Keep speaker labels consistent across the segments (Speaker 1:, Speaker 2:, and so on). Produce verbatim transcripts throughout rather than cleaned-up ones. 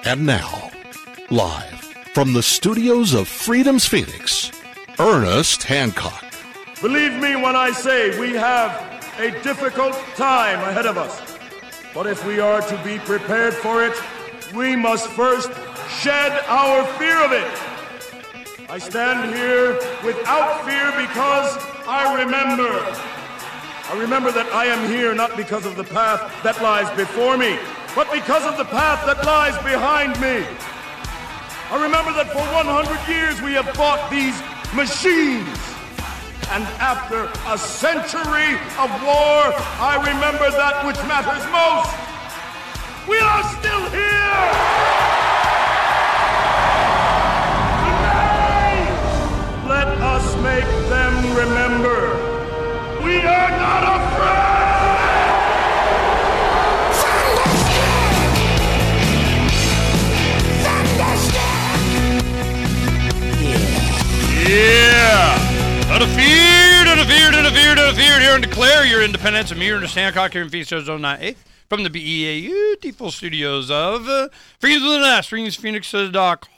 Speaker 1: And now, live from the studios of Freedom's Phoenix, Ernest Hancock.
Speaker 2: Believe me when I say we have a difficult time ahead of us. But if we are to be prepared for it, we must first shed our fear of it. I stand here without fear because I remember. I remember that I am here not because of the path that lies before me, but because of the path that lies behind me. I remember that for one hundred years we have fought these machines. And after a century of war, I remember that which matters most. We are still here! Today, let us make them remember. We are not afraid!
Speaker 3: Yeah! Undefeated, undefeated, undefeated, undefeated here in Declare your independence. I'm here in Hancock here in Phoenix, Arizona, nine eight from the beautiful studios of uh, Freedom's of the Nest, Freedom's Phoenix dot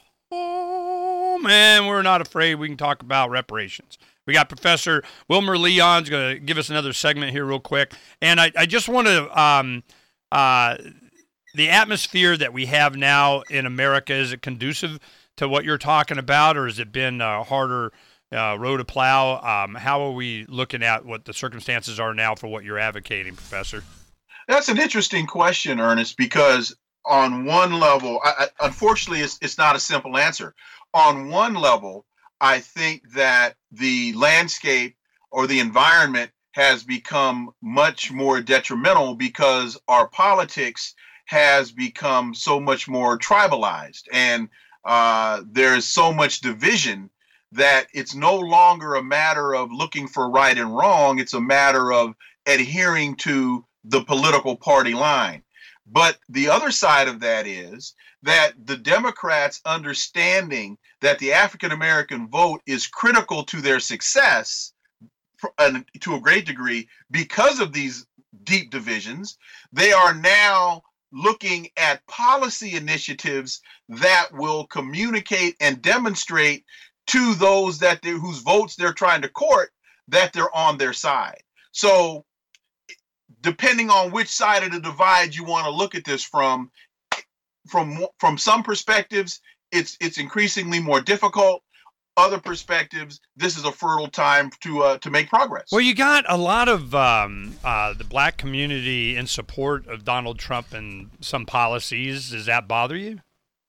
Speaker 3: com. Man, we're not afraid. We can talk about reparations. We got Professor Wilmer Leon's going to give us another segment here real quick. And I, I just want to, um, uh, the atmosphere that we have now in America, is it conducive to what you're talking about, or has it been uh, harder uh, road to plow? Um, how are we looking at what the circumstances are now for what you're advocating, Professor?
Speaker 4: That's an interesting question, Ernest, because on one level, I, I, unfortunately, it's, it's not a simple answer. On one level, I think that the landscape or the environment has become much more detrimental because our politics has become so much more tribalized, and uh, there's so much division that it's no longer a matter of looking for right and wrong. It's a matter of adhering to the political party line. But the other side of that is that the Democrats understanding that the African American vote is critical to their success, and to a great degree, because of these deep divisions, they are now looking at policy initiatives that will communicate and demonstrate to those that they, whose votes they're trying to court, that they're on their side. So depending on which side of the divide you want to look at this from, from from some perspectives, it's it's increasingly more difficult. Other perspectives, this is a fertile time to uh, to make progress.
Speaker 3: Well, you got a lot of um, uh, the black community in support of Donald Trump and some policies. Does that bother you?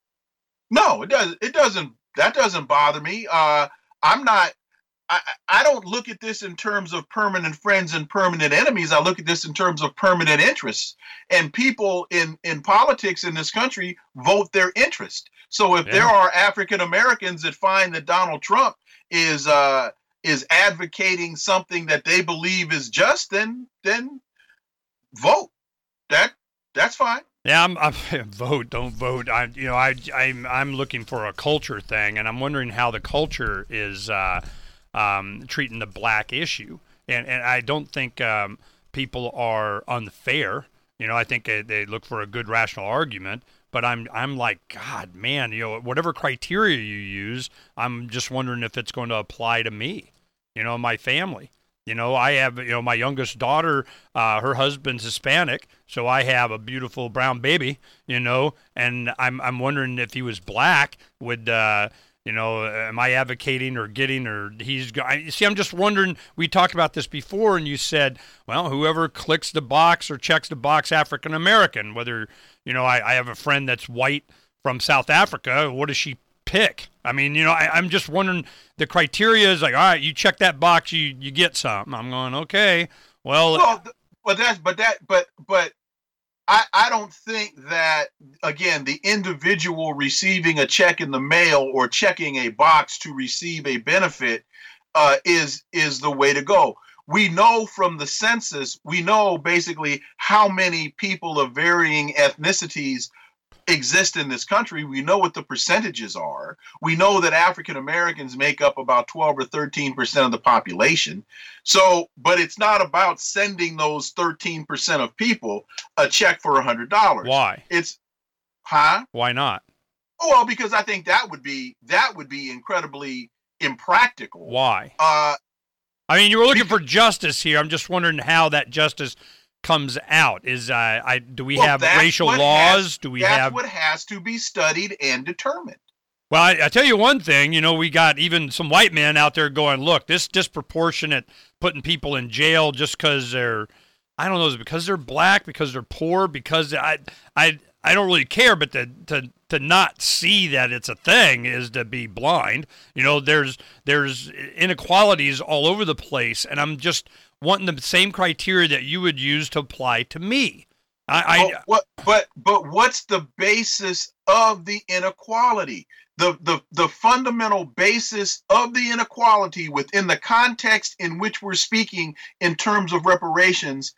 Speaker 4: No, it doesn't. It doesn't. That doesn't bother me. Uh, I'm not. I, I don't look at this in terms of permanent friends and permanent enemies. I look at this in terms of permanent interests. And people in, in politics in this country vote their interest. So if yeah. there are African Americans that find that Donald Trump is uh, is advocating something that they believe is just, then then vote. That that's fine.
Speaker 3: Yeah, I'm, I'm vote. Don't vote. I you know I I'm I'm looking for a culture thing, and I'm wondering how the culture is. Uh, Um, treating the black issue, and and I don't think um, people are unfair. You know, I think they, they look for a good rational argument. But I'm I'm like, God, man, you know, whatever criteria you use, I'm just wondering if it's going to apply to me. You know, my family. You know, I have you know my youngest daughter. Uh, her husband's Hispanic, so I have a beautiful brown baby. You know, and I'm I'm wondering if he was black, would. Uh, You know, am I advocating or getting or he's – you see, I'm just wondering, we talked about this before, and you said, well, whoever clicks the box or checks the box African-American, whether, you know, I, I have a friend that's white from South Africa, what does she pick? I mean, you know, I, I'm just wondering, the criteria is like, all right, you check that box, you, you get something. I'm going, okay, well.
Speaker 4: Well, but that's, but that, but, but. I, I don't think that, again, the individual receiving a check in the mail or checking a box to receive a benefit uh, is is the way to go. We know from the census, we know basically how many people of varying ethnicities exist in this country. We know what the percentages are. We know that African Americans make up about twelve or thirteen percent of the population. So, but it's not about sending those thirteen percent of people a check for one hundred dollars.
Speaker 3: Why?
Speaker 4: It's, huh?
Speaker 3: Why not?
Speaker 4: Oh, well, because I think that would be that would be incredibly impractical.
Speaker 3: Why?
Speaker 4: Uh,
Speaker 3: I mean, you were looking for justice here. I'm just wondering how that justice comes out. Is uh, I do we
Speaker 4: well,
Speaker 3: have racial laws?
Speaker 4: Has,
Speaker 3: do we
Speaker 4: that's
Speaker 3: have?
Speaker 4: That's what has to be studied and determined.
Speaker 3: Well, I, I tell you one thing. You know, we got even some white men out there going, "Look, this disproportionate putting people in jail just because they're, I don't know, is it because they're black, because they're poor, because I, I, I don't really care, but to to to not see that it's a thing is to be blind. You know, there's there's inequalities all over the place, and I'm just wanting the same criteria that you would use to apply to me. I, I
Speaker 4: well, what, but but what's the basis of the inequality? The, the the fundamental basis of the inequality within the context in which we're speaking in terms of reparations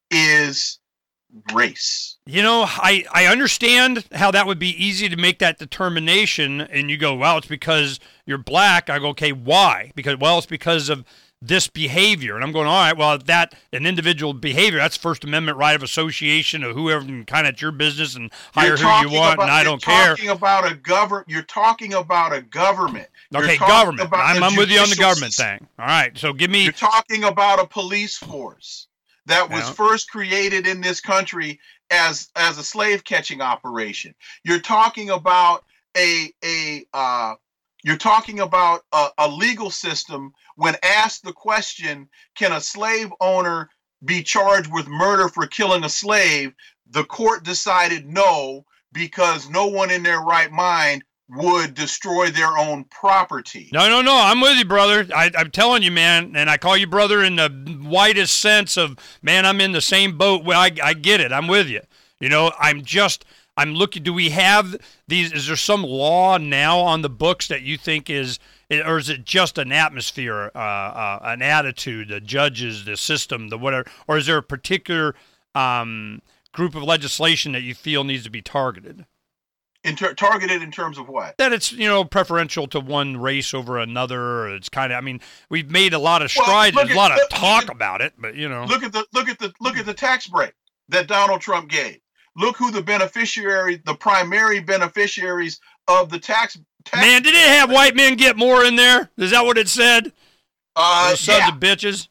Speaker 4: is race.
Speaker 3: You know, I, I understand how that would be easy to make that determination, and you go, well, it's because you're black. I go, okay, why? Because, well, it's because of this behavior. And I'm going, all right, well, that an individual behavior, that's First Amendment right of association of whoever can kind of your business and hire who you want,
Speaker 4: about,
Speaker 3: and I don't
Speaker 4: you're
Speaker 3: care.
Speaker 4: Talking about a govern, you're talking about a government.
Speaker 3: Okay, government. I'm, I'm with you on the government system. Thing. All right, so give me.
Speaker 4: You're talking about a police force that was
Speaker 3: yeah.
Speaker 4: first created in this country as as a slave catching operation. You're talking about a a uh, you're talking about a, a legal system. When asked the question, can a slave owner be charged with murder for killing a slave? The court decided no, because no one in their right mind would destroy their own property.
Speaker 3: No, no, no. I'm with you, brother. I, I'm telling you, man, and I call you brother in the widest sense of, man, I'm in the same boat. Well, I, I get it. I'm with you. You know, I'm just, I'm looking, do we have these, is there some law now on the books that you think is, or is it just an atmosphere, uh, uh, an attitude, the judges, the system, the whatever, or is there a particular um, group of legislation that you feel needs to be targeted?
Speaker 4: In ter- targeted in terms of what?
Speaker 3: That it's, you know, preferential to one race over another. Or it's kind of, I mean, we've made a lot of strides.
Speaker 4: Well,
Speaker 3: There's a lot of
Speaker 4: look,
Speaker 3: talk
Speaker 4: look,
Speaker 3: about it, but you know,
Speaker 4: look at the look at the look at the tax break that Donald Trump gave. Look who the beneficiary, the primary beneficiaries of the tax. tax
Speaker 3: Man, did it have white men get more in there? Is that what it said?
Speaker 4: Uh,
Speaker 3: Those sons
Speaker 4: yeah.
Speaker 3: of bitches.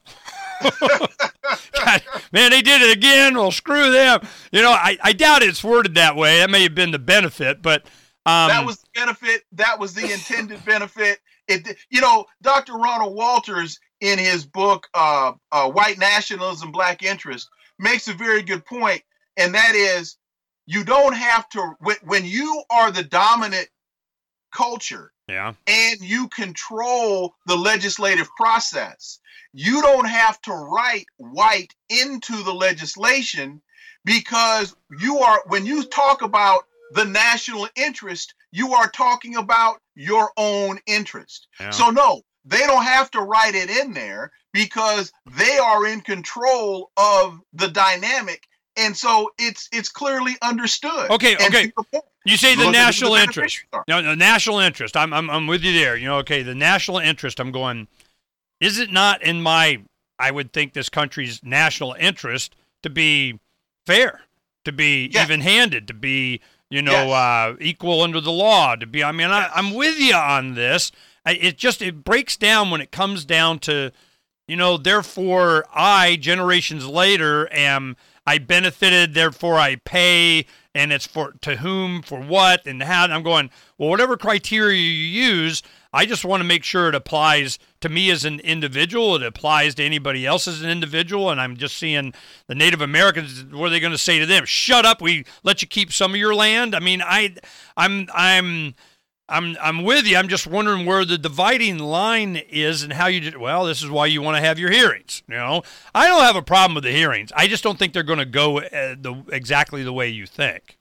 Speaker 3: God, man, they did it again. Well, screw them. You know, I, I doubt it's worded that way. That may have been the benefit, but um,
Speaker 4: that was the benefit. That was the intended benefit. It, you know, Doctor Ronald Walters in his book uh, uh, "White Nationalism, Black Interest" makes a very good point, and that is, you don't have to when, when you are the dominant culture.
Speaker 3: Yeah.
Speaker 4: And you control the legislative process. You don't have to write white into the legislation, because you are, when you talk about the national interest, you are talking about your own interest.
Speaker 3: Yeah.
Speaker 4: So no, they don't have to write it in there, because they are in control of the dynamic. And so it's it's clearly understood.
Speaker 3: Okay,
Speaker 4: And
Speaker 3: okay. You say the
Speaker 4: Look at who
Speaker 3: national
Speaker 4: the
Speaker 3: interest.
Speaker 4: beneficiaries are.
Speaker 3: No, the national interest. I'm, I'm, I'm with you there. You know, okay, the national interest. I'm going. Is it not in my? I would think this country's national interest to be fair, to be
Speaker 4: Yes.
Speaker 3: even-handed, to be, you know,
Speaker 4: Yes.
Speaker 3: uh, equal under the law. To be. I mean, I, I'm with you on this. I, it just it breaks down when it comes down to, you know, therefore I generations later am. I benefited, therefore I pay, and it's for to whom, for what, and how. And I'm going, well, whatever criteria you use, I just want to make sure it applies to me as an individual. It applies to anybody else as an individual. And I'm just seeing the Native Americans. What are they going to say to them? Shut up! We let you keep some of your land. I mean, I, I'm, I'm. I'm I'm with you. I'm just wondering where the dividing line is and how you did. Well, this is why you want to have your hearings. You know, I don't have a problem with the hearings. I just don't think they're going to go uh, the exactly the way you think.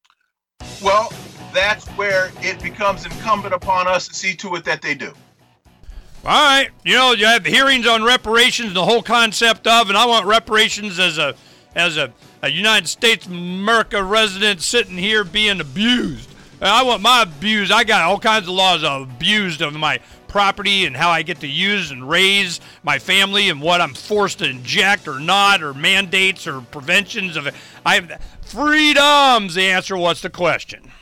Speaker 4: Well, that's where it becomes incumbent upon us to see to it that they do.
Speaker 3: All right, you know, you have hearings on reparations, the whole concept of, and I want reparations as a as a, a United States of America resident sitting here being abused. I want my abuse. I got all kinds of laws of abused of my property and how I get to use and raise my family and what I'm forced to inject or not, or mandates or preventions of it. I have freedom's the answer. What's the question?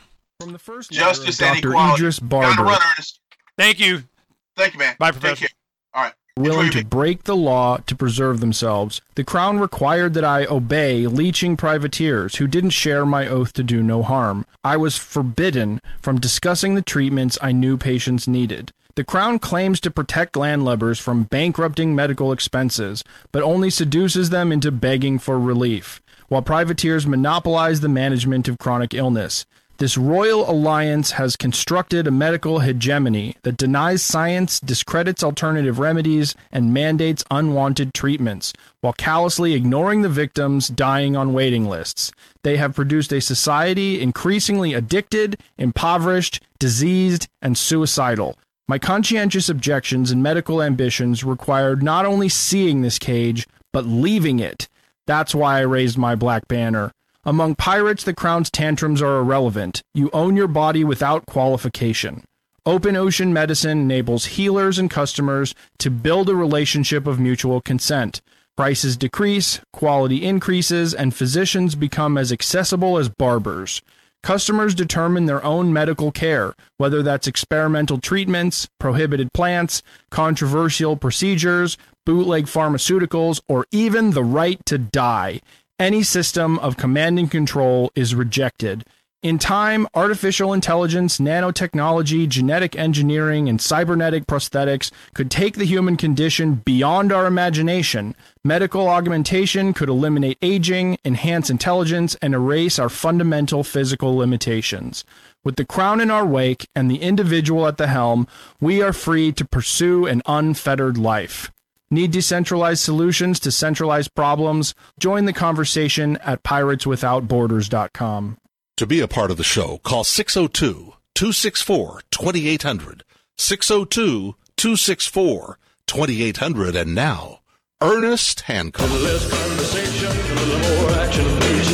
Speaker 5: From the first
Speaker 4: justice
Speaker 5: letter
Speaker 4: and
Speaker 5: of Doctor
Speaker 4: equality.
Speaker 5: Idris
Speaker 4: Gotta
Speaker 5: Barber,
Speaker 4: run, Ernest.
Speaker 3: Thank you.
Speaker 4: Thank you, man.
Speaker 3: Bye,
Speaker 4: Take
Speaker 3: Professor.
Speaker 4: care. All right.
Speaker 5: willing
Speaker 4: Enjoy
Speaker 5: to break the law to preserve themselves, the Crown required that I obey leeching privateers who didn't share my oath to do no harm. I was forbidden from discussing the treatments I knew patients needed. The Crown claims to protect landlubbers from bankrupting medical expenses, but only seduces them into begging for relief, while privateers monopolize the management of chronic illness. This royal alliance has constructed a medical hegemony that denies science, discredits alternative remedies, and mandates unwanted treatments, while callously ignoring the victims dying on waiting lists. They have produced a society increasingly addicted, impoverished, diseased, and suicidal. My conscientious objections and medical ambitions required not only seeing this cage, but leaving it. That's why I raised my black banner. Among pirates, the Crown's tantrums are irrelevant. You own your body without qualification. Open ocean medicine enables healers and customers to build a relationship of mutual consent. Prices decrease, quality increases, and physicians become as accessible as barbers. Customers determine their own medical care, whether that's experimental treatments, prohibited plants, controversial procedures, bootleg pharmaceuticals, or even the right to die. Any system of command and control is rejected. In time, artificial intelligence, nanotechnology, genetic engineering, and cybernetic prosthetics could take the human condition beyond our imagination. Medical augmentation could eliminate aging, enhance intelligence, and erase our fundamental physical limitations. With the Crown in our wake and the individual at the helm, we are free to pursue an unfettered life. Need decentralized solutions to centralized problems? Join the conversation at pirates without borders dot com.
Speaker 1: To be a part of the show, call six oh two, two six four, two eight hundred, six oh two, two six four, two eight hundred, and now, Ernest Hancock.
Speaker 2: A little less conversation, a little more action,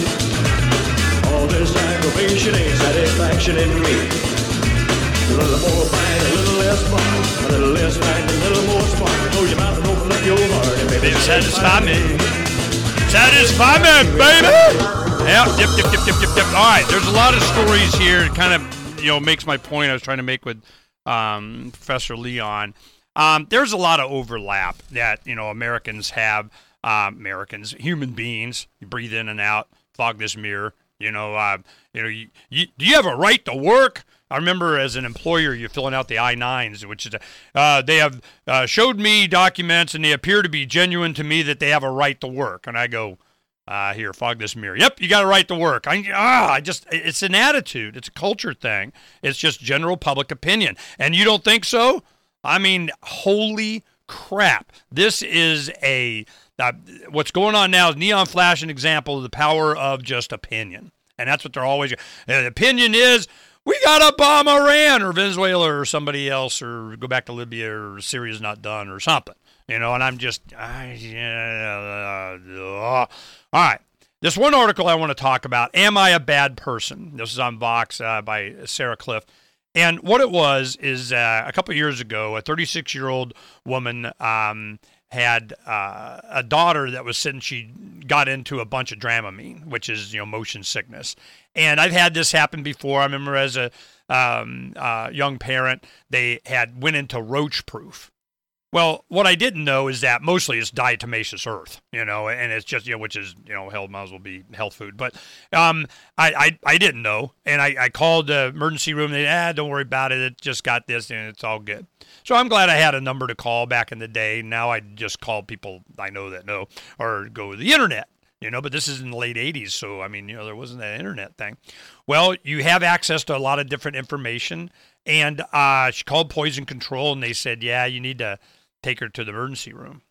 Speaker 2: please. All this aggravation ain't satisfaction in me. A little more bang, a little less fun. A little less bang, a little more spark. Close your mouth and open up your heart. And maybe
Speaker 3: satisfy me. Satisfy me, baby! Yep, yep, yep, yep, yep, yep, yep. All right, there's a lot of stories here. It kind of, you know, makes my point I was trying to make with um, Professor Leon. Um, there's a lot of overlap that, you know, Americans have. Uh, Americans, human beings, you breathe in and out, fog this mirror. You know, uh, you know, you, you, do you have a right to work? I remember as an employer, you're filling out the I nines, which is, uh, they have uh, showed me documents and they appear to be genuine to me that they have a right to work. And I go, uh, here, fog this mirror. Yep, you got a right to work. I, ah, I just, it's an attitude. It's a culture thing. It's just general public opinion. And you don't think so? I mean, holy crap. This is a, uh, what's going on now is neon flash, an example of the power of just opinion. And that's what they're always, the opinion is, we got to bomb Iran or Venezuela or somebody else or go back to Libya or Syria's not done or something, you know, and I'm just, I, yeah, uh, all right. This one article I want to talk about, Am I a Bad Person? This is on Vox uh, by Sarah Cliff. And what it was is uh, a couple of years ago, a thirty-six-year-old woman um, had uh, a daughter that was sitting, she got into a bunch of Dramamine, which is, you know, motion sickness. And I've had this happen before. I remember as a um, uh, young parent, they had went into roach proof. Well, what I didn't know is that mostly it's diatomaceous earth, you know, and it's just, you know, which is, you know, hell, might as well be health food. But um, I, I I didn't know, and I, I called the emergency room. They ah, don't worry about it. It just got this, and it's all good. So I'm glad I had a number to call back in the day. Now I just call people I know that know, or go to the internet. You know, but this is in the late eighties, so, I mean, you know, there wasn't that internet thing. Well, you have access to a lot of different information, and uh, she called Poison Control, and they said, yeah, you need to take her to the emergency room.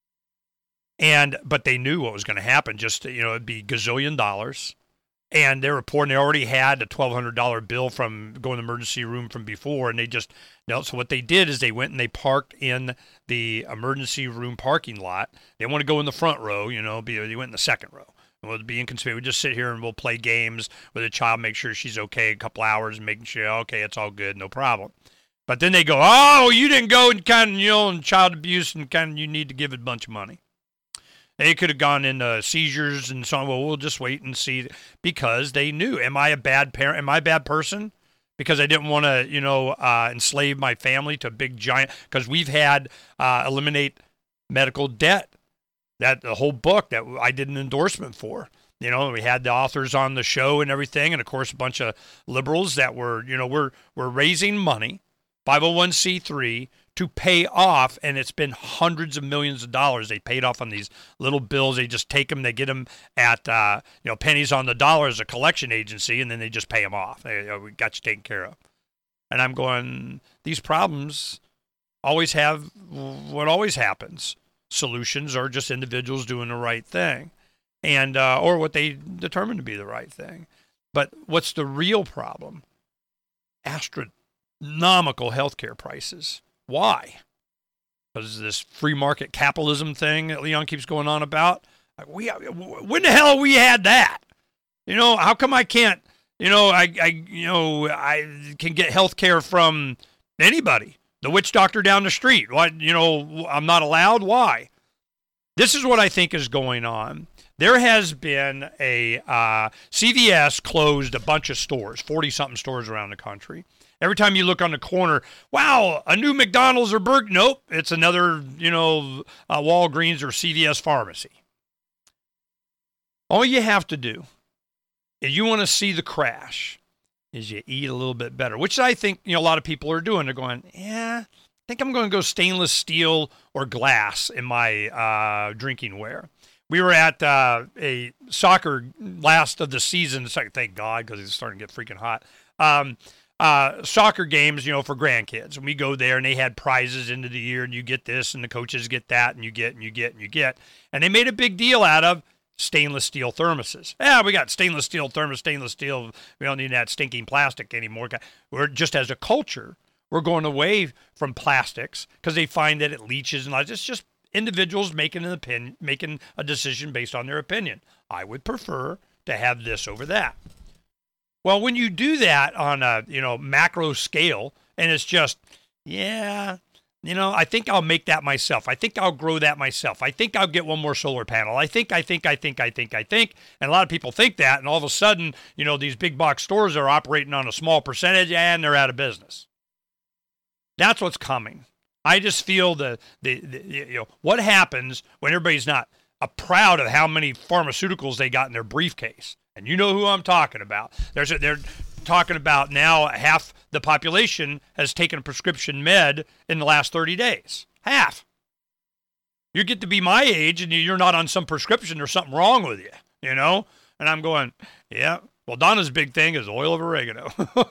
Speaker 3: And, but they knew what was going to happen, just, you know, it'd be gazillion dollars, and they were poor, and they already had a twelve hundred dollars bill from going to the emergency room from before, and they just, you know, so what they did is they went and they parked in the emergency room parking lot. They want to go in the front row, you know, be, they went in the second row. And we'll be inconspicuous. We just sit here and we'll play games with the child, make sure she's okay a couple hours, and making sure, okay, it's all good, no problem. But then they go, oh, you didn't go and kind of, you know, and child abuse, and kind of you need to give it a bunch of money. They could have gone into seizures and so on. Well, we'll just wait and see, because they knew. Am I a bad parent? Am I a bad person? because I didn't want to, you know, uh, enslave my family to a big giant, because we've had uh, Eliminate Medical Debt, that the whole book that I did an endorsement for. You know, we had the authors on the show and everything, and of course a bunch of liberals that were, you know, we're we're raising money, five oh one c three, to pay off, and it's been hundreds of millions of dollars they paid off on these little bills. They just take them, they get them at, uh, you know, pennies on the dollar as a collection agency, and then they just pay them off. They, you know, we got you taken care of. And I'm going, these problems always have what always happens. Solutions are just individuals doing the right thing. And uh, or what they determine to be the right thing. But what's the real problem? Astronomical healthcare prices. Why? Because this free market capitalism thing that Leon keeps going on about. We when the hell have we had that? You know, how come I can't? You know, I, I you know I can get healthcare from anybody. The witch doctor down the street. What? You know, I'm not allowed. Why? This is what I think is going on. There has been a uh, C V S closed a bunch of stores, forty-something stores around the country. Every time you look on the corner, wow, a new McDonald's or Burger. Nope, it's another, you know, uh, Walgreens or C V S pharmacy. All you have to do, if you want to see the crash, is you eat a little bit better, which I think, you know, a lot of people are doing. They're going, yeah, I think I'm going to go stainless steel or glass in my uh, drinking ware. We were at uh, a soccer last of the season. Thank God, because it's starting to get freaking hot. Um, uh, soccer games, you know, for grandkids. And we go there, and they had prizes into the year, and you get this, and the coaches get that, and you get, and you get, and you get. And they made a big deal out of stainless steel thermoses. Yeah, we got stainless steel thermos, stainless steel. We don't need that stinking plastic anymore. We're just, as a culture, we're going away from plastics because they find that it leaches, and it's just individuals making an opinion, making a decision based on their opinion. I would prefer to have this over that. Well, when you do that on a, you know, macro scale, and it's just, yeah, you know, I think I'll make that myself. I think I'll grow that myself. I think I'll get one more solar panel. I think, I think, I think, I think, I think. And a lot of people think that, and all of a sudden, you know, these big box stores are operating on a small percentage, and they're out of business. That's what's coming. I just feel the, the, the you know, what happens when everybody's not uh, proud of how many pharmaceuticals they got in their briefcase. And you know who I'm talking about. There's a, they're talking about now half the population has taken a prescription med in the last thirty days. Half. You get to be my age and you're not on some prescription, there's something wrong with you, you know? And I'm going, yeah. Well, Donna's big thing is oil of oregano.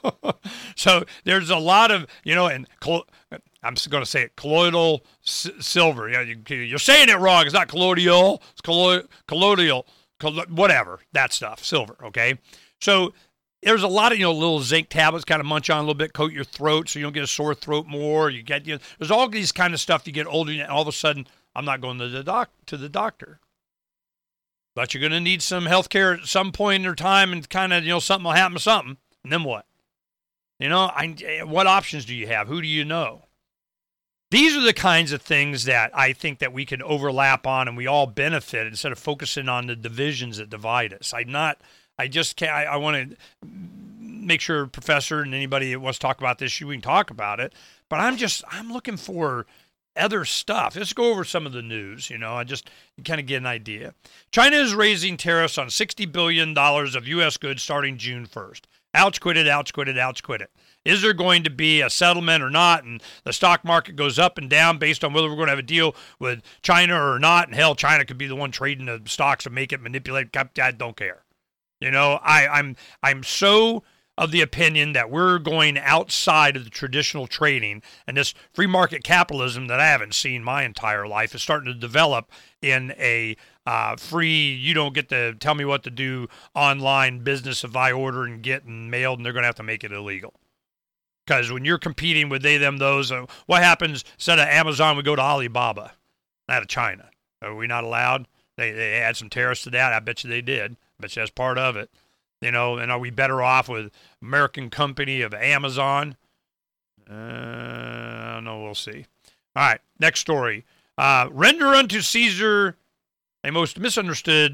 Speaker 3: So there's a lot of, you know, and col- I'm going to say it, colloidal s- silver. Yeah, you, you're saying it wrong. It's not colloidal. It's collo- colloidal, collo- whatever, that stuff, silver, okay? So there's a lot of, you know, little zinc tablets kind of munch on a little bit, coat your throat so you don't get a sore throat more. You get, you know, there's all these kind of stuff you get older, and all of a sudden, I'm not going to the doc to the doctor. But you're going to need some health care at some point in your time, and kind of, you know, something will happen to something. And then what? You know, I, what options do you have? Who do you know? These are the kinds of things that I think that we can overlap on and we all benefit instead of focusing on the divisions that divide us. I'm not, I just can't, I, I want to make sure Professor and anybody that wants to talk about this issue, we can talk about it. But I'm just, I'm looking for other stuff. Let's go over some of the news, you know, I just kind of get an idea. China is raising tariffs on sixty billion dollars of U S goods starting June first. Ouch, quit it, ouch, quit it, ouch, quit it. Is there going to be a settlement or not? And the stock market goes up and down based on whether we're going to have a deal with China or not. And hell, China could be the one trading the stocks and make it manipulate. I don't care. You know, I, I'm I'm so of the opinion that we're going outside of the traditional trading, and this free market capitalism that I haven't seen my entire life is starting to develop in a uh, free, you don't get to tell me what to do online business if I order and get and mailed, and they're going to have to make it illegal. Because when you're competing with they, them, those, uh, what happens instead of Amazon, we go to Alibaba, out of China. Are we not allowed? They they add some tariffs to that. I bet you they did. I bet you that's part of it. You know, and are we better off with American company of Amazon? Uh, I don't know. We'll see. All right, next story. Uh, render unto Caesar a most misunderstood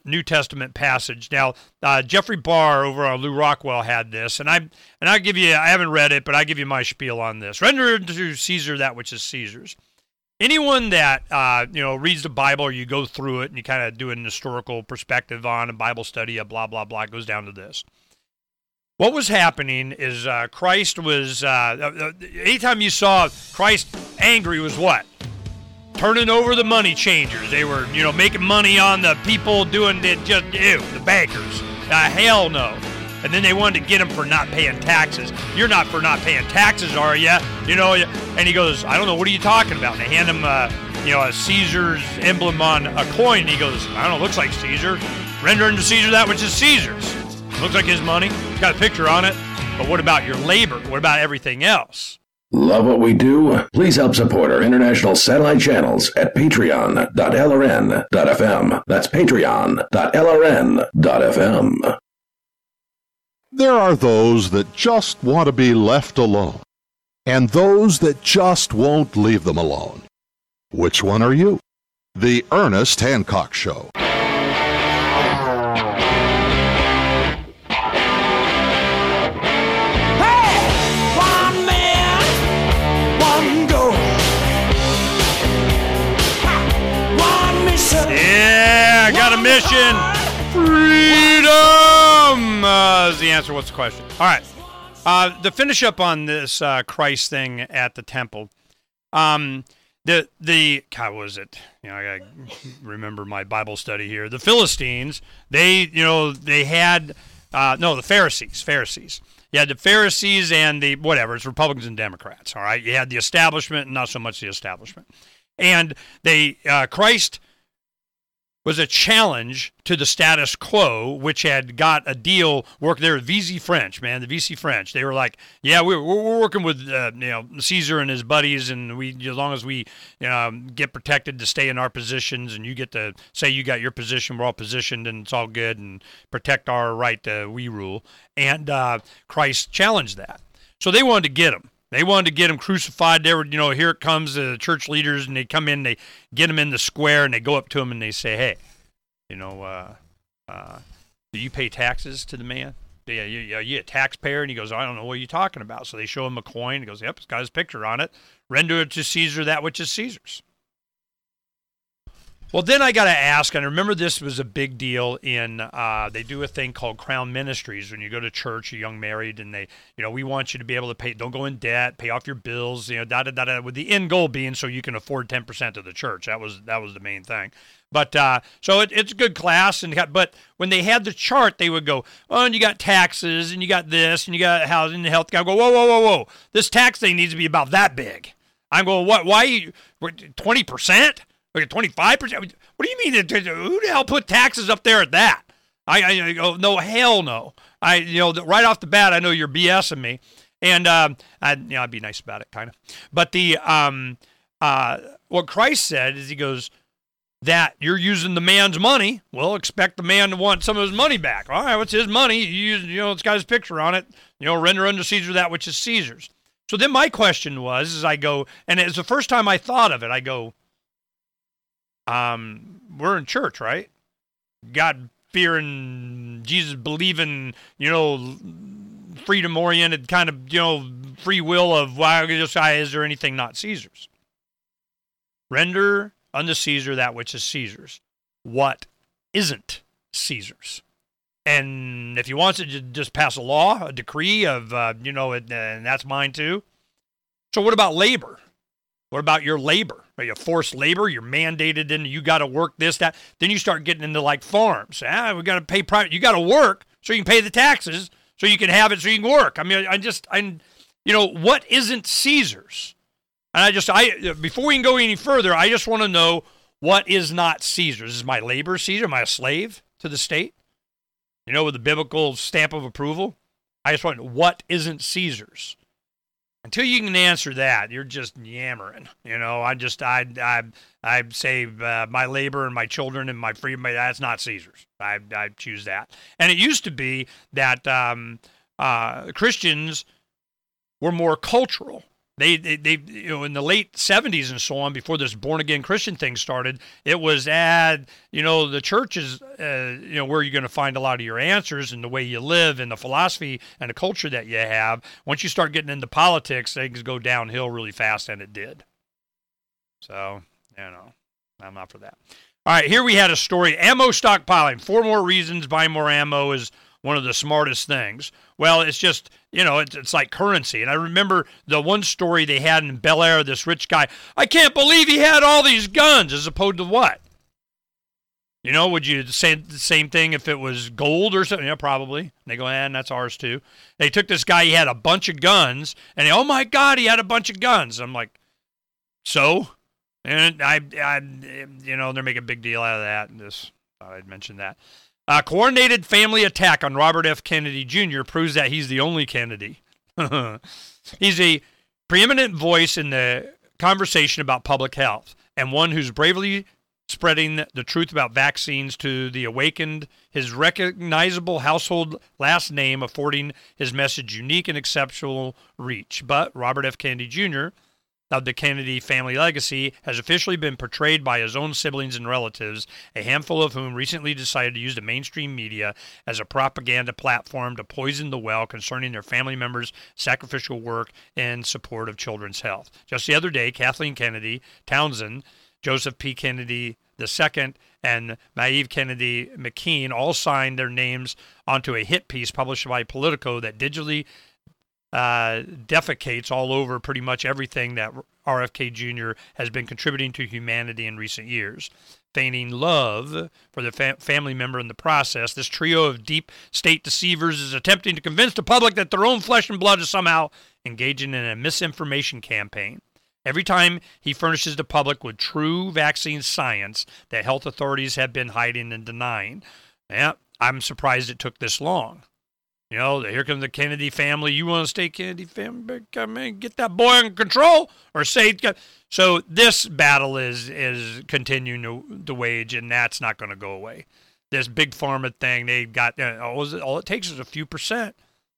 Speaker 3: New Testament passage. Now, uh, Jeffrey Barr over on Lou Rockwell had this, and I and I give you I haven't read it, but I give you my spiel on this. Render to Caesar that which is Caesar's. Anyone that uh, you know reads the Bible, or you go through it and you kind of do an historical perspective on a Bible study, a blah blah blah, goes down to this. What was happening is uh, Christ was. Uh, anytime you saw Christ angry, was what? Turning over the money changers. They were, you know, making money on the people doing it, just, ew, the bankers. Uh, hell no. And then they wanted to get him for not paying taxes. You're not for not paying taxes, are you? You know, and he goes, I don't know, what are you talking about? And they hand him, uh, you know, a Caesar's emblem on a coin. And he goes, I don't know, looks like Caesar. Render unto Caesar that which is Caesar's. Looks like his money. It's got a picture on it. But what about your labor? What about everything else?
Speaker 6: Love what we do? Please help support our international satellite channels at patreon dot l r n dot f m. That's patreon dot l r n dot f m.
Speaker 1: There are those that just want to be left alone, and those that just won't leave them alone. Which one are you? The Ernest Hancock Show.
Speaker 3: Yeah, I got a mission. Freedom uh, is the answer. What's the question? All right. Uh, to finish up on this uh, Christ thing at the temple, um, the the how was it? You know, I gotta remember my Bible study here. The Philistines, they you know they had uh, no the Pharisees, Pharisees. You had the Pharisees and the whatever. It's Republicans and Democrats. All right. You had the establishment and not so much the establishment, and they uh, Christ was a challenge to the status quo, which had got a deal work there with V C French, man, the V C French. They were like, yeah, we're, we're working with uh, you know Caesar and his buddies, and we as long as we you know, get protected to stay in our positions, and you get to say you got your position, we're all positioned, and it's all good, and protect our right to we rule. And uh, Christ challenged that. So they wanted to get him. They wanted to get him crucified. They were, you know, here it comes, the church leaders, and they come in, they get him in the square, and they go up to him, and they say, hey, you know, uh, uh, do you pay taxes to the man? Yeah, you, are you a taxpayer? And he goes, I don't know what you're talking about. So they show him a coin. He goes, yep, it's got his picture on it. Render it to Caesar that which is Caesar's. Well, then I got to ask, and I remember this was a big deal in, uh, they do a thing called Crown Ministries. When you go to church, you're young married, and they, you know, we want you to be able to pay, don't go in debt, pay off your bills, you know, da da da da, with the end goal being so you can afford ten percent of the church. That was that was the main thing. But, uh, so it, it's a good class, and but when they had the chart, they would go, oh, and you got taxes, and you got this, and you got housing and health. I go, whoa, whoa, whoa, whoa, this tax thing needs to be about that big. I'm going, what, why, you, twenty percent? Like twenty-five percent? What do you mean? Who the hell put taxes up there at that? I, I, I go, no, hell no. I, you know, right off the bat, I know you're BSing me. And, um, I, you know, I'd be nice about it, kind of. But the, um, uh, what Christ said is he goes, that you're using the man's money. Well, expect the man to want some of his money back. All right, what's his money? You use, you know, it's got his picture on it. You know, render unto Caesar that which is Caesar's. So then my question was, as I go, and it's the first time I thought of it, I go, Um, we're in church, right? God fearing, Jesus believing, you know, freedom oriented kind of, you know, free will of why just is there anything not Caesar's? Render unto Caesar that which is Caesar's. What isn't Caesar's? And if he wants it, just pass a law, a decree of, uh, you know, and that's mine too. So what about labor? What about your labor? Are you forced labor? You're mandated in, you got to work this, that. Then you start getting into like farms. Ah, we got to pay private. You got to work so you can pay the taxes so you can have it so you can work. I mean, I just, I, you know, what isn't Caesar's? And I just, I before we can go any further, I just want to know what is not Caesar's. Is my labor Caesar? Am I a slave to the state? You know, with the biblical stamp of approval? I just want to know what isn't Caesar's. Until you can answer that, you're just yammering. You know, I just, I, I, I say uh, my labor and my children and my freedom, that's not Caesar's. I, I choose that. And it used to be that um, uh, Christians were more cultural. They, they, they, you know, in the late seventies and so on, before this born-again Christian thing started, it was, ad, you know, the church is, uh, you know, where you're going to find a lot of your answers and the way you live and the philosophy and the culture that you have. Once you start getting into politics, things go downhill really fast, and it did. So, you know, I'm not for that. All right, here we had a story. Ammo stockpiling. Four more reasons buying more ammo is one of the smartest things. Well, it's just, you know, it's, it's like currency. And I remember the one story they had in Bel Air, this rich guy, I can't believe he had all these guns, as opposed to what? You know, would you say the same thing if it was gold or something? Yeah, probably. And they go, and eh, that's ours too. They took this guy, he had a bunch of guns, and they, oh my God, he had a bunch of guns. I'm like, so? And I, I you know, they're making a big deal out of that, and just thought I'd mention that. A coordinated family attack on Robert F. Kennedy Junior proves that he's the only Kennedy. He's a preeminent voice in the conversation about public health, and one who's bravely spreading the truth about vaccines to the awakened, his recognizable household last name affording his message unique and exceptional reach. But Robert F. Kennedy Junior, of the Kennedy family legacy, has officially been portrayed by his own siblings and relatives, a handful of whom recently decided to use the mainstream media as a propaganda platform to poison the well concerning their family members' sacrificial work in support of children's health. Just the other day, Kathleen Kennedy, Townsend, Joseph P. Kennedy the Second, and Maeve Kennedy McKean all signed their names onto a hit piece published by Politico that digitally Uh, defecates all over pretty much everything that R F K Junior has been contributing to humanity in recent years. Feigning love for the fa- family member in the process, this trio of deep state deceivers is attempting to convince the public that their own flesh and blood is somehow engaging in a misinformation campaign. Every time he furnishes the public with true vaccine science that health authorities have been hiding and denying. Yeah, I'm surprised it took this long. You know, here comes the Kennedy family. You want to stay Kennedy family? Come in, get that boy under control, or say. So this battle is is continuing to, to wage, and that's not going to go away. This big pharma thing, they got all it, all it takes is a few percent.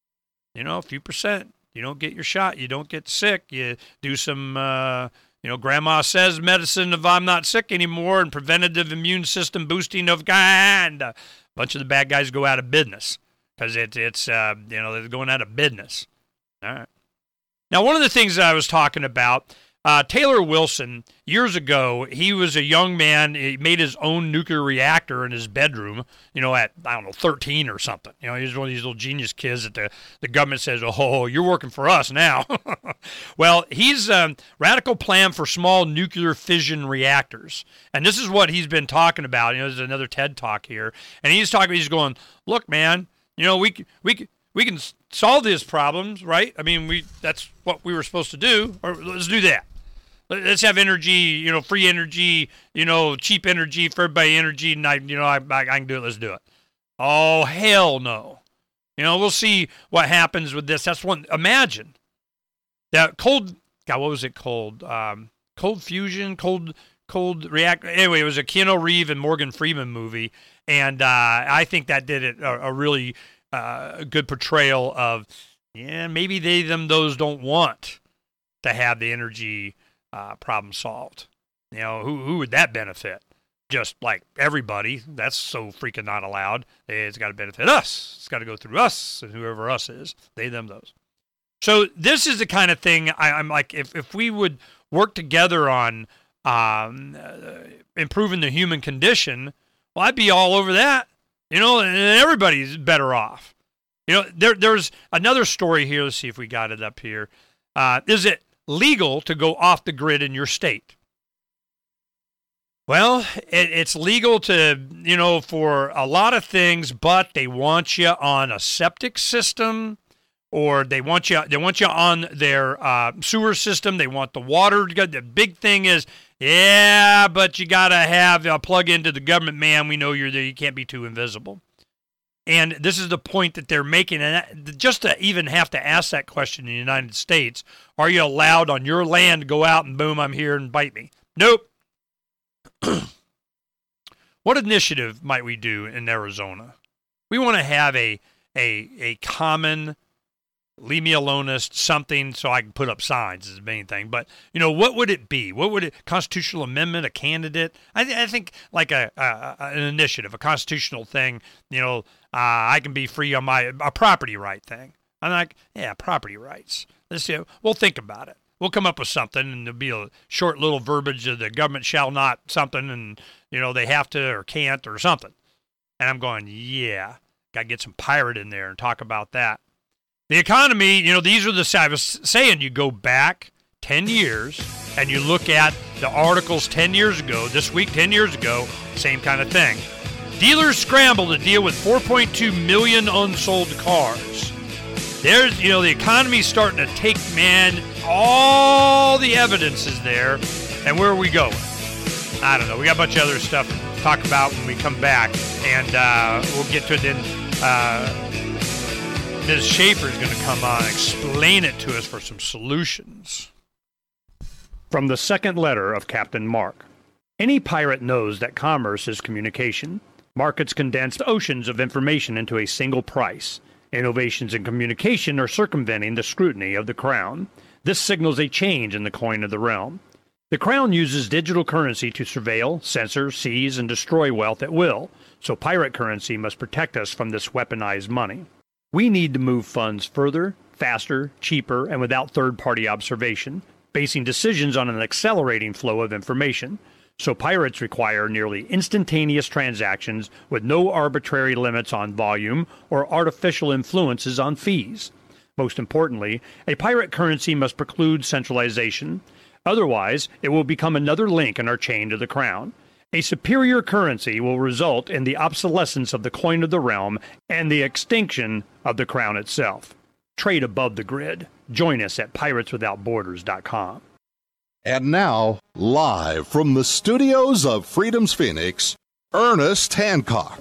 Speaker 3: You know, a few percent. You don't get your shot. You don't get sick. You do some, uh, you know, grandma says medicine if I'm not sick anymore, and preventative immune system boosting of kind. A bunch of the bad guys go out of business. Because it, it's, uh, you know, they're going out of business. All right. Now, one of the things that I was talking about, uh, Taylor Wilson, years ago, he was a young man. He made his own nuclear reactor in his bedroom, you know, at, I don't know, thirteen or something. You know, he was one of these little genius kids that the, the government says, oh, you're working for us now. Well, he's a um, radical plan for small nuclear fission reactors. And this is what he's been talking about. You know, there's another TED Talk here. And he's talking, he's going, look, man, you know, we we we can solve these problems, right? I mean, we that's what we were supposed to do. Or let's do that. Let's have energy, you know, free energy, you know, cheap energy for everybody, energy, and I, you know, I, I, I can do it. Let's do it. Oh, hell no. You know, we'll see what happens with this. That's one. Imagine that cold. God, what was it called? Um, cold fusion, cold. Cold react. Anyway, it was a Keanu Reeves and Morgan Freeman movie, and uh, I think that did it a, a really uh, good portrayal of, yeah, maybe they them those don't want to have the energy uh, problem solved. You know, who who would that benefit? Just like everybody. That's so freaking not allowed. It's got to benefit us. It's got to go through us and whoever us is. They them those. So this is the kind of thing I, I'm like, if if we would work together on. Um, uh, improving the human condition, well, I'd be all over that, you know, and everybody's better off. You know, there, there's another story here. Let's see if we got it up here. Uh, is it legal to go off the grid in your state? Well, it, it's legal to, you know, for a lot of things, but they want you on a septic system, or they want you they want you on their uh, sewer system. They want the water. The big thing is, yeah, but you got to have a plug into the government, man. We know you're there. You can't be too invisible. And this is the point that they're making. And just to even have to ask that question in the United States, are you allowed on your land to go out and boom, I'm here and bite me? Nope. What initiative might we do in Arizona? We want to have a a a common leave me alonist, something so I can put up signs is the main thing. But, you know, what would it be? What would it, constitutional amendment, a candidate? I, th- I think like a, a an initiative, a constitutional thing, you know, uh, I can be free on my, a property right thing. I'm like, yeah, property rights. Let's see, we'll think about it. We'll come up with something, and there'll be a short little verbiage of the government shall not something, and, you know, they have to or can't or something. And I'm going, yeah, got to get some pirate in there and talk about that. The economy, you know, these are the, I was saying, you go back ten years and you look at the articles ten years ago, this week ten years ago, same kind of thing. Dealers scramble to deal with four point two million unsold cars. There's, you know, the economy's starting to take, man, all the evidence is there. And where are we going? I don't know. We got a bunch of other stuff to talk about when we come back. And uh, we'll get to it then. Uh, Miz Schaefer is going to come on and explain it to us for some solutions. From the second letter of Captain Mark. Any pirate knows that commerce is communication. Markets condense oceans of information into a single price. Innovations in communication are circumventing the scrutiny of the Crown. This signals a change in the coin of the realm. The Crown uses digital currency to surveil, censor, seize, and destroy wealth at will, so pirate currency must protect us from this weaponized money. We need to move funds further, faster, cheaper, and without third-party observation, basing decisions on an accelerating flow of information. So pirates require nearly instantaneous transactions with no arbitrary limits on volume or artificial influences on fees. Most importantly, a pirate currency must preclude centralization. Otherwise, it will become another link in our chain to the Crown. A superior currency will result in the obsolescence of the coin of the realm and the extinction of the Crown itself. Trade above the grid. Join us at pirates without borders dot com.
Speaker 1: And now, live from the studios of Freedom's Phoenix, Ernest Hancock.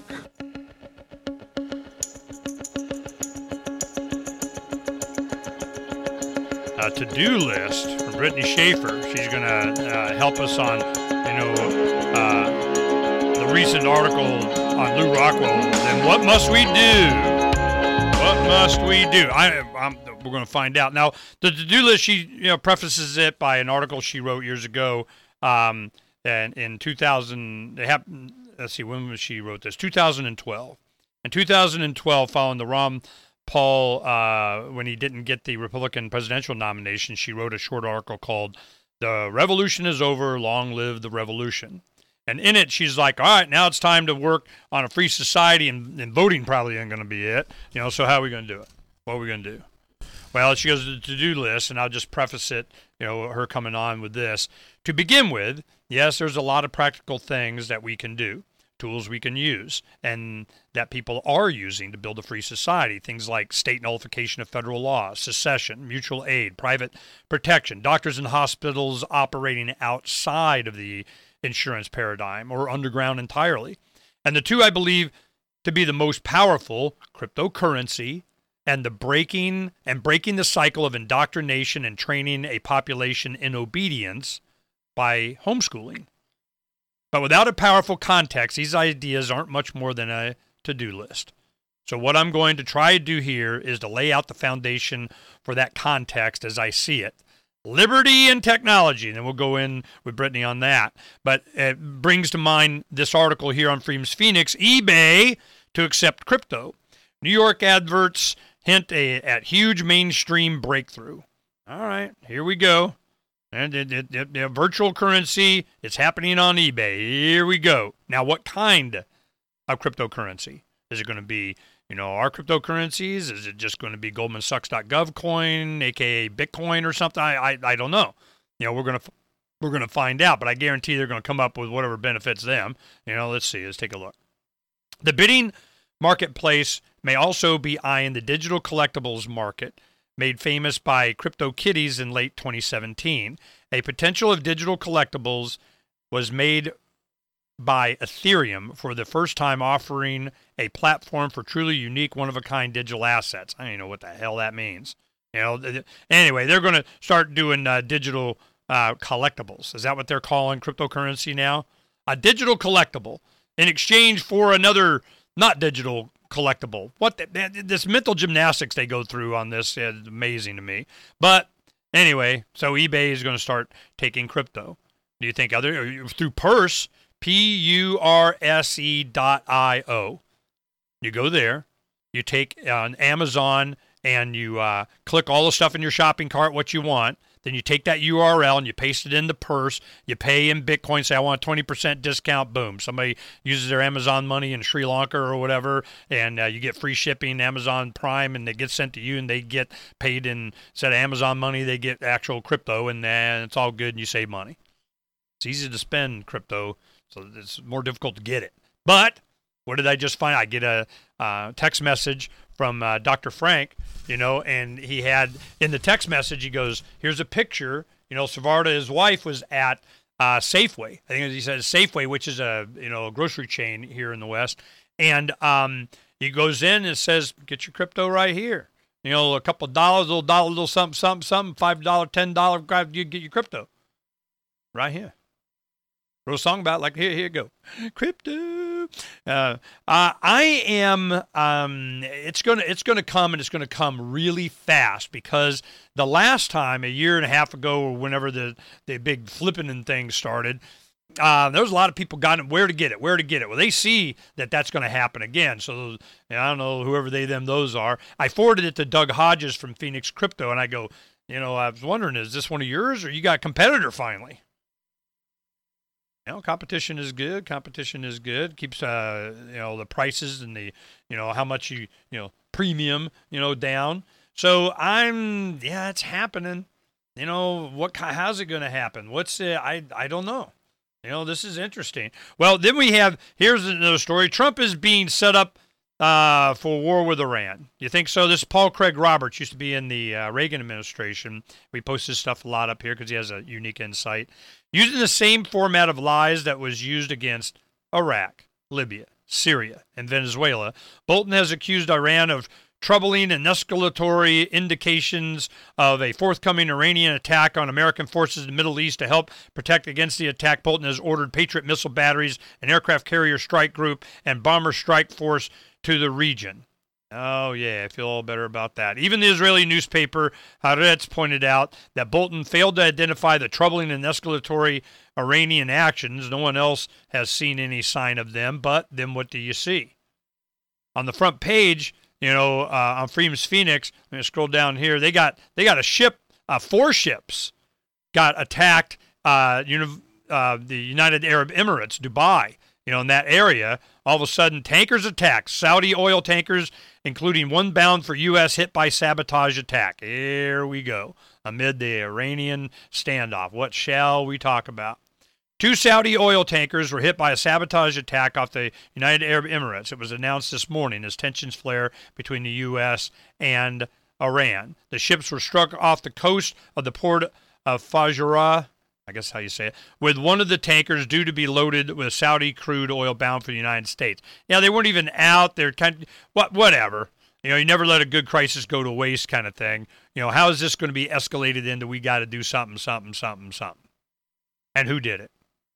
Speaker 3: A to-do list from Brittany Schaefer. She's going to uh, help us on, you know, uh, the recent article on Lew Rockwell. And what must we do? What must we do? I, I'm, we're going to find out. Now, the to-do list, she you know prefaces it by an article she wrote years ago. Um, and in two thousand, it happened, let's see, when was she wrote this? two thousand twelve. In two thousand twelve, following the Ron Paul, uh, when he didn't get the Republican presidential nomination, she wrote a short article called "The Revolution is Over, Long Live the Revolution." And in it, she's like, all right, now it's time to work on a free society, and, and voting probably ain't going to be it. You know, so how are we going to do it? What are we going to do? Well, she goes to the to-do list, and I'll just preface it, you know, her coming on with this. To begin with, yes, there's a lot of practical things that we can do, tools we can use, and that people are using to build a free society. Things like state nullification of federal law, secession, mutual aid, private protection, doctors and hospitals operating outside of the insurance paradigm or underground entirely. And the two I believe to be the most powerful, cryptocurrency and the breaking and breaking the cycle of indoctrination and training a population in obedience by homeschooling. But without a powerful context, these ideas aren't much more than a to-do list. So what I'm going to try to do here is to lay out the foundation for that context as I see it. Liberty and technology, and then we'll go in with Brittany on that. But it brings to mind this article here on Freedom's Phoenix, eBay to accept crypto. New York adverts hint a, at huge mainstream breakthrough. All right, here we go. And it, it, it, it, virtual currency, it's happening on eBay. Here we go. Now, what kind of cryptocurrency? Is it going to be, you know, our cryptocurrencies? Is it just going to be Goldman Sachs dot gov coin, aka Bitcoin or something? I, I I don't know. You know, we're gonna we're gonna find out, but I guarantee they're going to come up with whatever benefits them. You know, let's see. Let's take a look. The bidding marketplace may also be eyeing the digital collectibles market, made famous by CryptoKitties in late twenty seventeen. A potential of digital collectibles was made by Ethereum for the first time, offering a platform for truly unique, one-of-a-kind digital assets. I don't even know what the hell that means. You know. Anyway, they're going to start doing uh, digital uh, collectibles. Is that what they're calling cryptocurrency now? A digital collectible in exchange for another not digital collectible. What the, this mental gymnastics they go through on this is amazing to me. But anyway, so eBay is going to start taking crypto. Do you think other through Purse, P U R S E dot I O? You go there, you take on uh, Amazon, and you uh, click all the stuff in your shopping cart, what you want. Then you take that U R L and you paste it in the Purse. You pay in Bitcoin, say, I want a twenty percent discount. Boom. Somebody uses their Amazon money in Sri Lanka or whatever, and uh, you get free shipping, Amazon Prime, and it gets sent to you, and they get paid in, instead of Amazon money, they get actual crypto, and then it's all good, and you save money. It's easy to spend crypto, so it's more difficult to get it. But what did I just find? I get a uh, text message from uh, Doctor Frank, you know, and he had, in the text message, he goes, here's a picture. You know, Savarda, his wife, was at uh, Safeway. I think he said Safeway, which is a, you know, a grocery chain here in the West. And um, he goes in and says, get your crypto right here. You know, a couple of dollars, little dollar, little something, something, something, five dollars, ten dollars, you get your crypto. Right here. Wrote a song about it, like, here, here you go. Crypto. Uh, uh, I am, um, it's going to it's gonna come, and it's going to come really fast, because the last time, a year and a half ago, or whenever the, the big flipping and thing started, uh, there was a lot of people got where to get it, where to get it. Well, they see that that's going to happen again. So, you know, I don't know, whoever they, them, those are. I forwarded it to Doug Hodges from Phoenix Crypto, and I go, you know, I was wondering, is this one of yours, or you got a competitor finally? You know, competition is good. Competition is good. Keeps, uh, you know, the prices and the, you know, how much you, you know, premium, you know, down. So I'm, yeah, it's happening. You know, what, how's it going to happen? What's it? I, I don't know. You know, this is interesting. Well, then we have, here's another story. Trump is being set up uh, for war with Iran. You think so? This is Paul Craig Roberts, used to be in the uh, Reagan administration. We post his stuff a lot up here because he has a unique insight. Using the same format of lies that was used against Iraq, Libya, Syria, and Venezuela, Bolton has accused Iran of troubling and escalatory indications of a forthcoming Iranian attack on American forces in the Middle East. To help protect against the attack, Bolton has ordered Patriot missile batteries, an aircraft carrier strike group, and bomber strike force to the region. Oh, yeah, I feel all better about that. Even the Israeli newspaper Haaretz pointed out that Bolton failed to identify the troubling and escalatory Iranian actions. No one else has seen any sign of them, but then what do you see? On the front page, you know, uh, on Freedom's Phoenix, I'm going to scroll down here, they got they got a ship, uh, four ships got attacked, uh, you know, uh, the United Arab Emirates, Dubai, you know, in that area. All of a sudden, tankers attacked, Saudi oil tankers, including one bound for U S hit by sabotage attack. Here we go. Amid the Iranian standoff, what shall we talk about? Two Saudi oil tankers were hit by a sabotage attack off the United Arab Emirates. It was announced this morning as tensions flare between the U S and Iran. The ships were struck off the coast of the port of Fajra, I guess how you say it, with one of the tankers due to be loaded with Saudi crude oil bound for the United States. Yeah, they weren't even out. They're kind of, what, whatever. You know, you never let a good crisis go to waste kind of thing. You know, how is this going to be escalated into we got to do something, something, something, something? And who did it?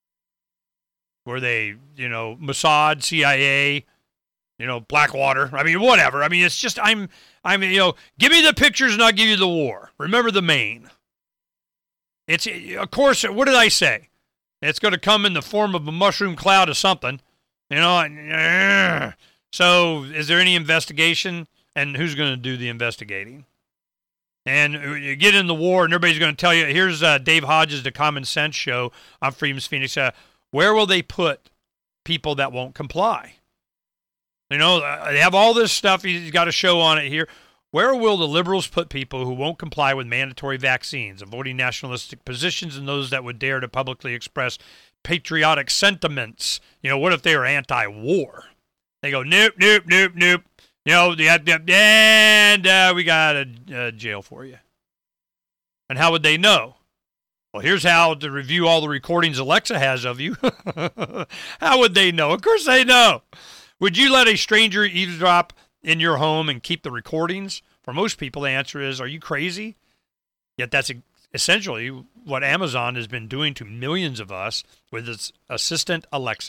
Speaker 3: Were they, you know, Mossad, C I A, you know, Blackwater? I mean, whatever. I mean, it's just, I'm, I'm, you know, give me the pictures and I'll give you the war. Remember the main. It's, of course, what did I say? It's going to come in the form of a mushroom cloud or something. You know, and, so is there any investigation? And who's going to do the investigating? And you get in the war and everybody's going to tell you, here's uh, Dave Hodges, the Common Sense Show on Freedom's Phoenix. Uh, where will they put people that won't comply? You know, uh, they have all this stuff. He's got a show on it here. Where will the liberals put people who won't comply with mandatory vaccines, avoiding nationalistic positions, and those that would dare to publicly express patriotic sentiments? You know, what if they are anti-war? They go, nope, nope, nope, nope. You know, and uh, we got a uh, jail for you. And how would they know? Well, here's how to review all the recordings Alexa has of you. How would they know? Of course they know. Would you let a stranger eavesdrop in your home and keep the recordings? For most people, the answer is, are you crazy? Yet that's essentially what Amazon has been doing to millions of us with its assistant Alexa.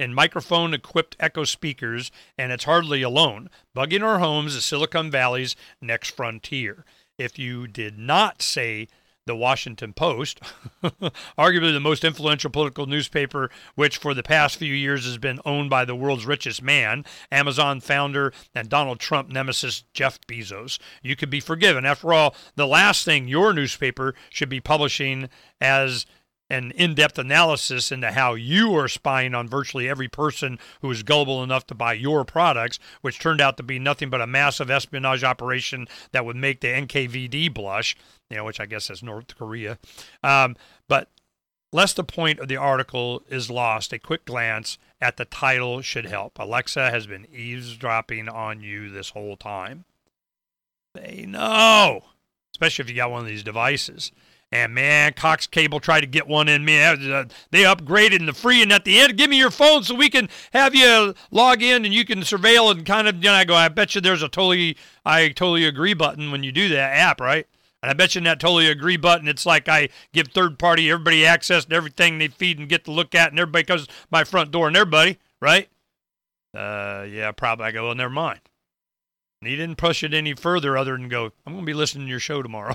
Speaker 3: and microphone-equipped Echo speakers, and it's hardly alone. Bugging our homes is Silicon Valley's next frontier. If you did not say the Washington Post, arguably the most influential political newspaper, which for the past few years has been owned by the world's richest man, Amazon founder and Donald Trump nemesis Jeff Bezos, you could be forgiven. After all, the last thing your newspaper should be publishing as an in-depth analysis into how you are spying on virtually every person who is gullible enough to buy your products, which turned out to be nothing but a massive espionage operation that would make the N K V D blush, you know, which I guess is North Korea. Um, but lest the point of the article is lost, a quick glance at the title should help. Alexa has been eavesdropping on you this whole time. They know, especially if you got one of these devices. And, man, Cox Cable tried to get one in me. They upgraded in the free, and at the end, give me your phone so we can have you log in and you can surveil and kind of, you know, I go, I bet you there's a totally, I totally agree button when you do that app, right? And I bet you in that totally agree button, it's like I give third-party everybody access to everything they feed and get to look at, and everybody comes to my front door and everybody, right? Uh, yeah, probably. I go, well, never mind. And he didn't push it any further other than go, I'm going to be listening to your show tomorrow.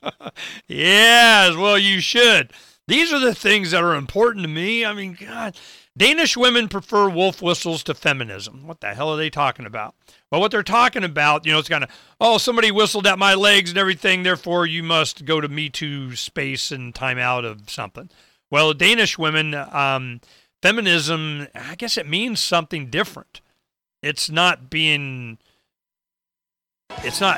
Speaker 3: Yes, well, you should. These are the things that are important to me. I mean, God, Danish women prefer wolf whistles to feminism. What the hell are they talking about? Well, what they're talking about, you know, it's kind of, oh, somebody whistled at my legs and everything, therefore you must go to Me Too space and time out of something. Well, Danish women, um, feminism, I guess it means something different. It's not being, it's not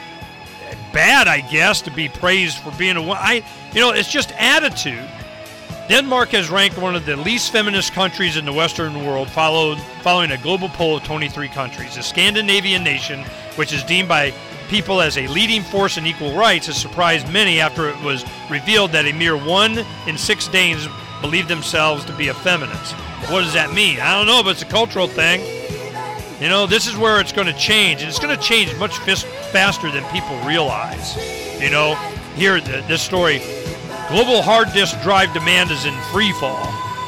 Speaker 3: bad, I guess, to be praised for being a woman. I, you know, it's just attitude. Denmark has ranked one of the least feminist countries in the Western world, followed following a global poll of twenty-three countries. The Scandinavian nation, which is deemed by people as a leading force in equal rights, has surprised many after it was revealed that a mere one in six Danes believe themselves to be a feminist. What does that mean? I don't know, but it's a cultural thing. You know, this is where it's going to change, and it's going to change much fist- faster than people realize. You know, here, the, this story, global hard disk drive demand is in free fall.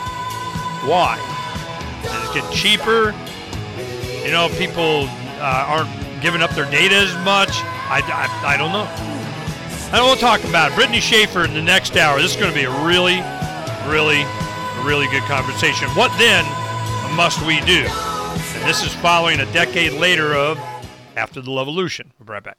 Speaker 3: Why? Does it get cheaper? You know, people uh, aren't giving up their data as much. I, I, I don't know. I don't want to talk about it. Brittany Schaefer in the next hour. This is going to be a really, really, really good conversation. What then must we do? And this is following a decade later of After the Levolution. We'll be right back.